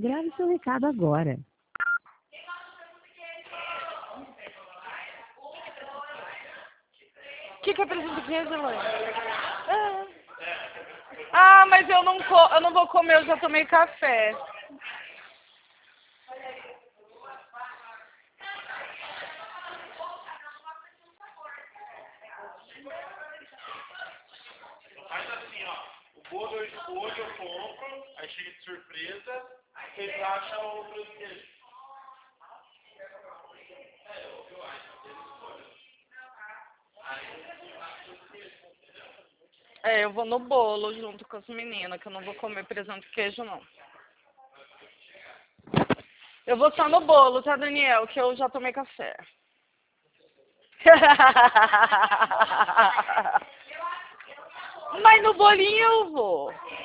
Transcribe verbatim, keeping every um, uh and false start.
Grave seu recado agora. O que, que é presunto de queijo, mãe? Ah. ah, mas eu não, co eu não vou comer, eu já tomei café. Faz assim, ó. O bolo eu escolho, eu compro, aí chega de surpresa, vocês acham o presunto de queijo. É, eu, eu acho, eu escolho. É, eu vou no bolo junto com as meninas, que eu não vou comer presunto de queijo, não. Eu vou só no bolo, tá, Daniel? Que eu já tomei café. Mas no bolinho eu vou.